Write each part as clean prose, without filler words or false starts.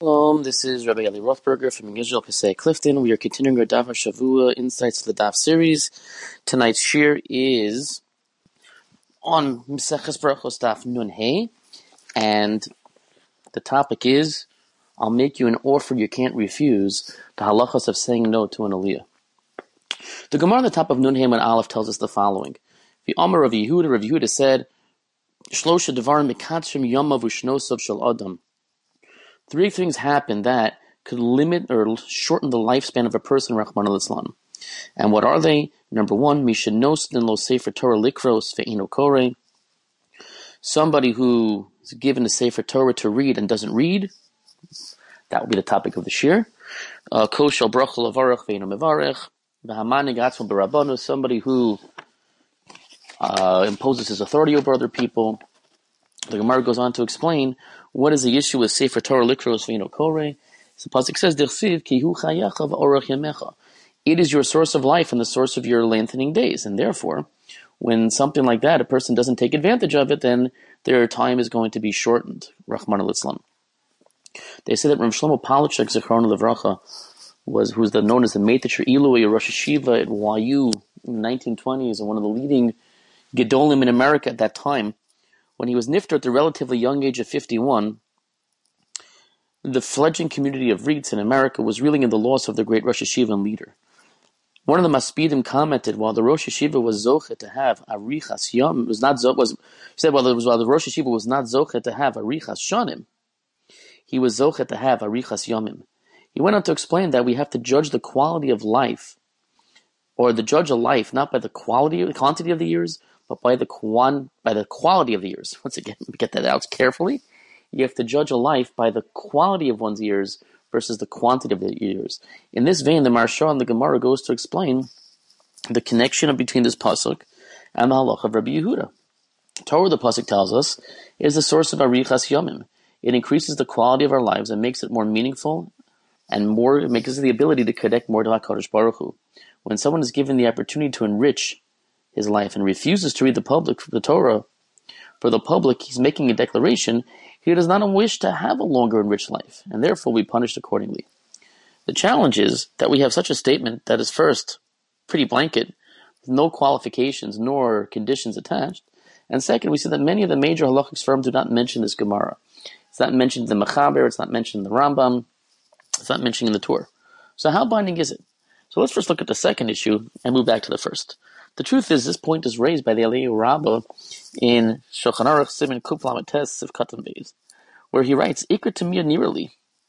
Shalom, this is Rabbi Eli Rothberger from Israel Passaic Clifton. We are continuing our Daf Shavua Insights to the Daf series. Tonight's shir is on Maseches Brachos Daf Nun Hey, and the topic is, I'll make you an offer you can't refuse, the halachas of saying no to an aliyah. The Gemara on the top of Nun Hey and Aleph tells us the following. The Amar of Yehuda said, Shlosha Devarim Mekatshim Yamav Ushnosav Shel Adam. Three things happen that could limit or shorten the lifespan of a person, Rachmana litzlan. And what are they? Number one, Mishenosdin lo sefer Torah likros ve'ino kore. Somebody who is given a sefer Torah to read and doesn't read. That will be the topic of the shir. Koshel bracha levarech ve'ino mevarech. V'hamanig atzmo b'rabbanu. Somebody who imposes his authority over other people. The Gemara goes on to explain what is the issue with Sefer Torah Likros Ve'ino Koreh. So the pasuk says, "D'chsiv ki hu chayacha v'orach yamecha." It is your source of life and the source of your lengthening days, and therefore, when something like that, a person doesn't take advantage of it, then their time is going to be shortened. Rachmana litzlan. They say that Rav Shlomo Palachuk Zichron Levracha who's known as the Meitzer Ilui Rosh Yeshiva at YU in the 1920s and one of the leading Gedolim in America at that time. When he was nifter at the relatively young age of 51, the fledgling community of Reeds in America was reeling in the loss of their great Rosh Yeshiva leader. One of the Maspidim commented, while the Rosh Yeshiva was zochet to have arichas yom, while the Rosh Yeshiva was not zochet to have arichas shanim, he was zochet to have arichas yomim. He went on to explain that we have to judge the quality of life, or the judge of life, not by the quantity of the years, but by the quality of the years. Once again, get that out carefully. You have to judge a life by the quality of one's years versus the quantity of the years. In this vein, the Maharsha and the Gemara goes to explain the connection between this pasuk and the halach of Rabbi Yehuda. Torah, the pasuk tells us, is the source of arichas yomim. It increases the quality of our lives and makes it more meaningful, and it makes us the ability to connect more to HaKadosh Baruch Hu. When someone is given the opportunity to enrich his life and refuses to read the Torah for the public, he's making a declaration he does not wish to have a longer and rich life, and therefore we punished accordingly. The challenge is that we have such a statement that is first pretty blanket, with no qualifications nor conditions attached, and second, we see that many of the major halachic firms do not mention this Gemara. It's not mentioned in the Mechaber, it's not mentioned in the Rambam, it's not mentioned in the Torah. So how binding is it? So let's first look at the second issue and move back to the first. The truth is, this point is raised by the Eliyahu Rabbah in Shulchan Aruch Siman Kuf Lamed Tes Siv Katan Beis, where he writes, "Ikra Tamir Nirali,"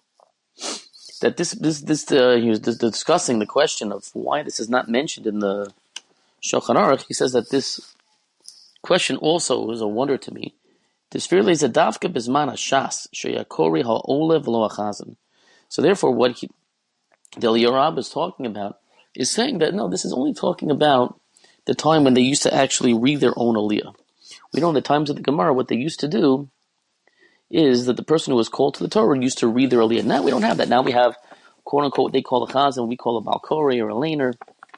that he was discussing the question of why this is not mentioned in the Shulchan Aruch. He says that this question also is a wonder to me. This fairly is a davka bizman hashas sheyakori ha'olev lo achazan. So therefore, what the Eliyahu Rabbah is talking about is saying that no, this is only talking about the time when they used to actually read their own aliyah. We know in the times of the Gemara, what they used to do is that the person who was called to the Torah used to read their aliyah. Now we don't have that. Now we have, quote unquote, what they call a chazan, we call a balkori or a laner.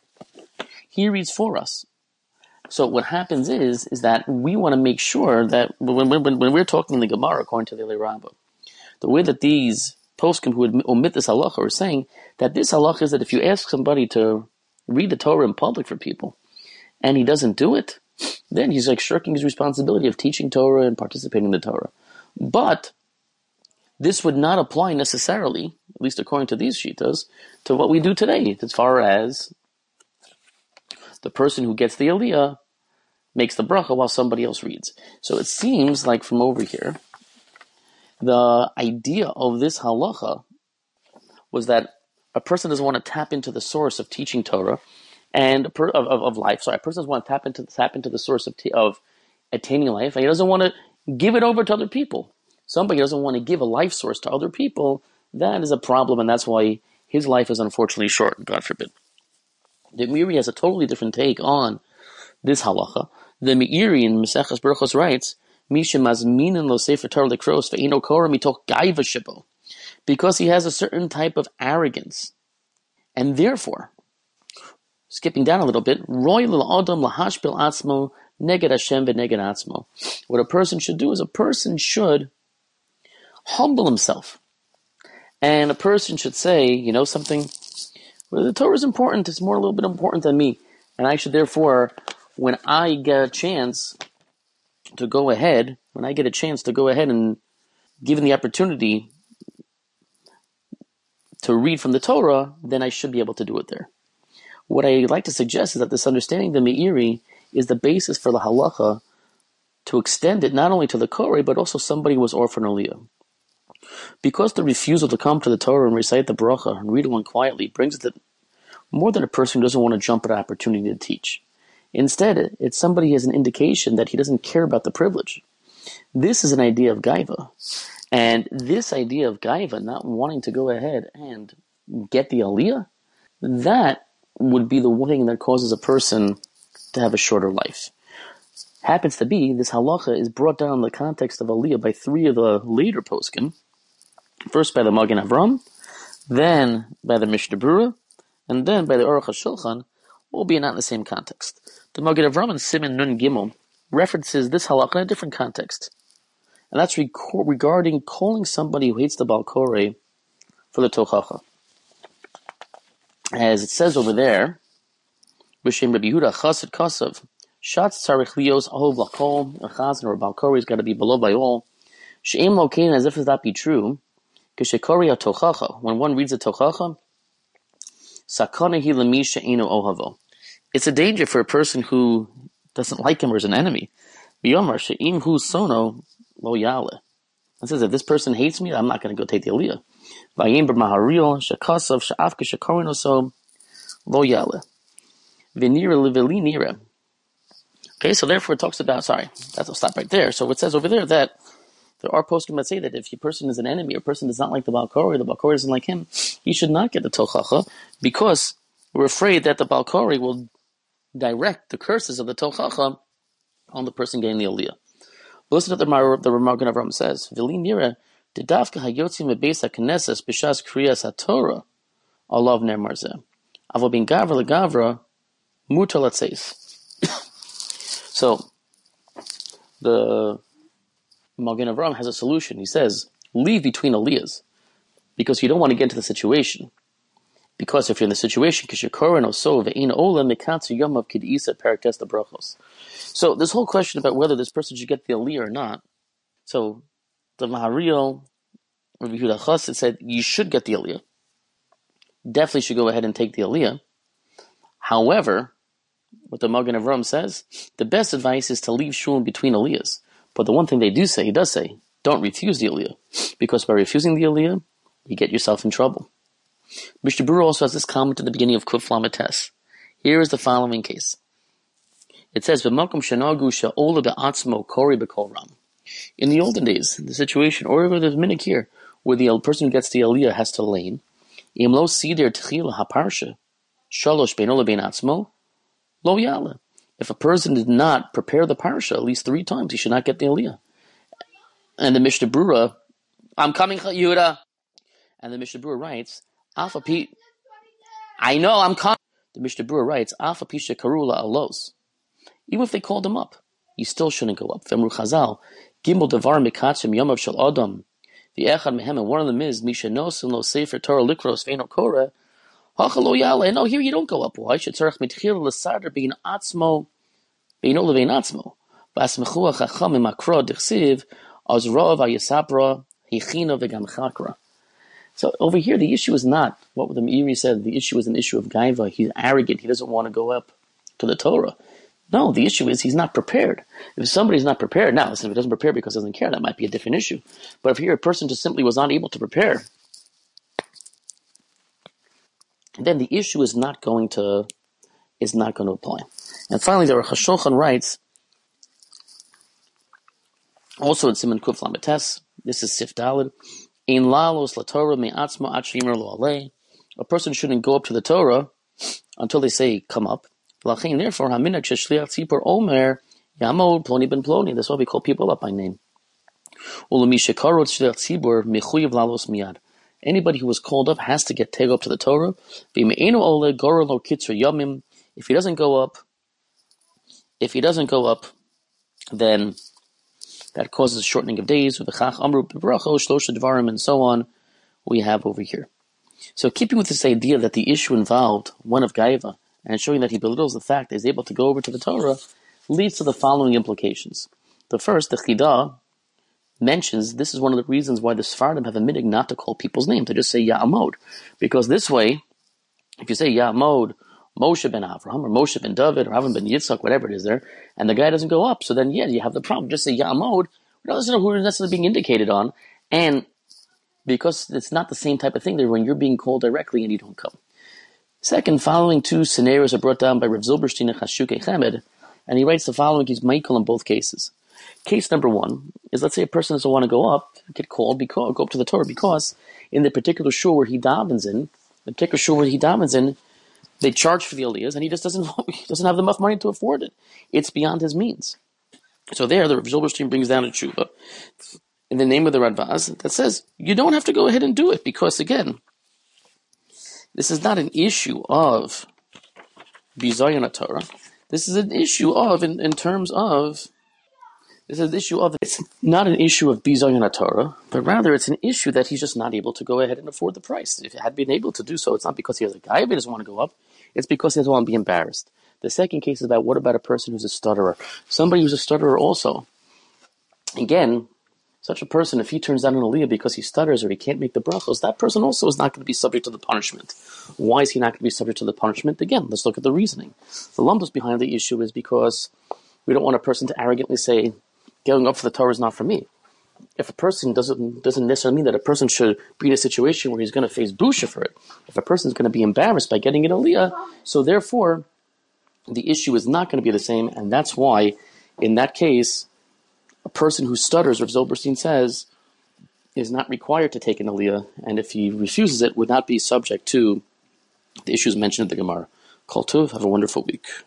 He reads for us. So what happens is that we want to make sure that when we're talking in the Gemara, according to the Eliyahu Rabbah, the way that these poskim who would omit this halacha are saying that this halacha is that if you ask somebody to read the Torah in public for people, and he doesn't do it, then he's like shirking his responsibility of teaching Torah and participating in the Torah. But this would not apply necessarily, at least according to these shitas, to what we do today, as far as the person who gets the aliyah makes the bracha while somebody else reads. So it seems like from over here, the idea of this halacha was that a person doesn't want to tap into the source of teaching Torah and of life. Sorry, a person doesn't want to tap into the source of attaining life, and he doesn't want to give it over to other people. Somebody doesn't want to give a life source to other people. That is a problem, and that's why his life is unfortunately short, God forbid. The Meiri has a totally different take on this halacha. The Meiri in Maseches Brachos writes, "Misha mazminin lo sefer Torah lekros ve'ino korah mitoch gaiva shebo," because he has a certain type of arrogance, and therefore, skipping down a little bit, Roy lil adam lahashpil atzmo neged Hashem v'neged atzmo. What a person should do is a person should humble himself And a person should say, something, well, the Torah is important, it's a little bit important than me. And I should therefore, when I get a chance to go ahead, and given the opportunity to read from the Torah, then I should be able to do it there. What I like to suggest is that this understanding of the Meiri is the basis for the halacha to extend it not only to the Koreh, but also somebody who was orphan aliyah. Because the refusal to come to the Torah and recite the bracha and read along quietly brings it more than a person who doesn't want to jump at an opportunity to teach. Instead, it's somebody who has an indication that he doesn't care about the privilege. This is an idea of gaiva. And this idea of gaiva, not wanting to go ahead and get the aliyah, that would be the one thing that causes a person to have a shorter life. Happens to be, this halacha is brought down in the context of aliyah by three of the later poskim. First by the Magen Avram, then by the Mishnah Berurah, and then by the Aruch HaShulchan, albeit not in the same context. The Magen Avram in Siman Nun Gimel references this halakha in a different context. And that's regarding calling somebody who hates the Baal Koreh for the Tochacha. As it says over there, B'Shem Rabbi Yehuda Chassid Kasav, Shatz Tzarich Lios Ahov Lakol, a Chazan or a Baal Koreh has got to be beloved by all. She'em Lokein, as if that be true, K'shekori HaTochacha, when one reads the Tochacha, Sakana hi lemi she'enu ohavo. It's a danger for a person who doesn't like him or is an enemy. B'yomar she'im hu sono lo yale. It says, if this person hates me, I'm not going to go take the aliyah. V'ayim b'maharil she'kasav she'af k'shekorin oso lo yale. V'nira liveli nira. Okay, so therefore it talks about, I'll stop right there. So it says over there that there are poskim that say that if a person is an enemy, or a person does not like the Baal Koreh, the Baal Koreh doesn't like him, he should not get the Tochacha, because we're afraid that the Baal Koreh will direct the curses of the Tochacha on the person getting the Aliyah. Listen to the Magen Avram says, V'li nira, dedavka hayotzi mebeis ha'knesses b'shas kriyas ha'torah, alav ner marzeh. Avo bin gavra legavra, mutar latzeis. So, the Magen Avram has a solution. He says, leave between aliyahs, because you don't want to get into the situation. Because if you're in the situation, so this whole question about whether this person should get the aliyah or not, so the Maharil, Rabbi Yehuda Chassid said, you should get the aliyah. Definitely should go ahead and take the aliyah. However, what the Magen Avram says, the best advice is to leave shul in between aliyahs. But the one thing he does say, don't refuse the aliyah. Because by refusing the aliyah, you get yourself in trouble. Mishnah Berurah also has this comment at the beginning of Kuf Lamed Tes. Here is the following case. It says, "V'makom shenagu she'ola be'atzmo kori b'kol ram." In the olden days, the situation, or even there's minhag here, where the person who gets the aliyah has to lane, im lo sider tchila haparsha, shalosh beinola bein atzmo, lo yala. If a person did not prepare the parsha at least 3 times, he should not get the aliyah. And the Mishnah Berurah, I'm coming, Yehuda. And the Mishnah Berurah writes, Alpha P. I know, I'm coming. The Mishnah Berurah writes, Alpha Pisha Karula Alos. Even if they called him up, you still shouldn't go up. V'emru Chazal, Gimel Devar Mikatzim Yomav Shel Adam. The Echad Mehem, and one of them is, Misha Nosin Lo Sefer Torah Likros Veino Koreh. Hachalo Yale. No, here you don't go up. Why? Shetzarech Mitchil L'Sadr Bein Atzmo, Beino Levein Atzmo. V'asmechu HaChacham Makro Dichsiv, Azrov Ayasapra, Hichino V'gam Chakra. So over here, the issue is not what the Meiri said. The issue is an issue of gaiva. He's arrogant. He doesn't want to go up to the Torah. No, the issue is he's not prepared. If somebody's not prepared, now listen, if he doesn't prepare because he doesn't care, that might be a different issue. But if here a person just simply was not able to prepare, then the issue is not going to apply. And finally, the Aruch HaShulchan writes, also in Siman Kuf Lamed Tes, this is Sif Daled, in lalos la Torah me'atzmo atchimer lo alei. A person shouldn't go up to the Torah until they say, come up. L'chein, therefore, haminag sheshliach tzipor omer yamod ploni ben ploni. That's why we call people up by name. Ulemi shekarot shliach tzibor mechuyev lalos miyad. Anybody who was called up has to get taken up to the Torah. V'me'enu ole goror lo kitzur yomim. If he doesn't go up, then that causes a shortening of days, with the Chach Amru B'Bracho, Shlosha Dvarim, and so on, we have over here. So keeping with this idea that the issue involved one of Gaiva, and showing that he belittles the fact that he's able to go over to the Torah, leads to the following implications. The first, the Chidah, mentions this is one of the reasons why the Sephardim have a minhag not to call people's names, to just say Ya'amod. Because this way, if you say Ya'amod, Moshe ben Avraham, or Moshe ben David, or Avram ben Yitzchak, whatever it is there, and the guy doesn't go up, so then you have the problem. Just say Ya'amod, we don't know who is necessarily being indicated on, and because it's not the same type of thing there when you're being called directly and you don't come. Second, following two scenarios are brought down by Rav Zilberstein and Chashuke Chemed, and he writes the following, he's Michael in both cases. Case number one is, let's say a person doesn't want to go up, get called, go up to the Torah, because in the particular shul where he davens in, they charge for the aliyahs, and he just doesn't have enough money to afford it. It's beyond his means. So there, the Rav Zilberstein brings down a tshuva in the name of the Radvaz that says you don't have to go ahead and do it, because again, this is not an issue of bizayon Torah. This is an issue of, it's not an issue of bizayon Torah, but rather it's an issue that he's just not able to go ahead and afford the price. If he had been able to do so, it's not because he has a guy who doesn't want to go up, it's because he doesn't want to be embarrassed. The second case is about, what about a person who's a stutterer? Somebody who's a stutterer also. Again, such a person, if he turns down an aliyah because he stutters or he can't make the brachos, that person also is not going to be subject to the punishment. Why is he not going to be subject to the punishment? Again, let's look at the reasoning. The lumdus behind the issue is because we don't want a person to arrogantly say, going up for the Torah is not for me. If a person doesn't necessarily mean that a person should be in a situation where he's going to face busha for it. If a person is going to be embarrassed by getting an aliyah, so therefore the issue is not going to be the same, and that's why, in that case, a person who stutters, Rav Zilberstein says, is not required to take an aliyah, and if he refuses it, would not be subject to the issues mentioned in the Gemara. Kol Tuv, have a wonderful week.